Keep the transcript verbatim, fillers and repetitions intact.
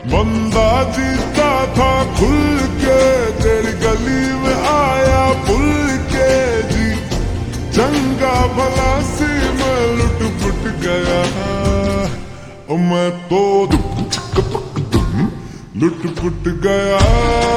बंदा जीता था खुल के, तेरी गली में आया भूल के जी। चंगा भला सी मैं लुट पुट गया, ओ मैं तो लुट पुट गया।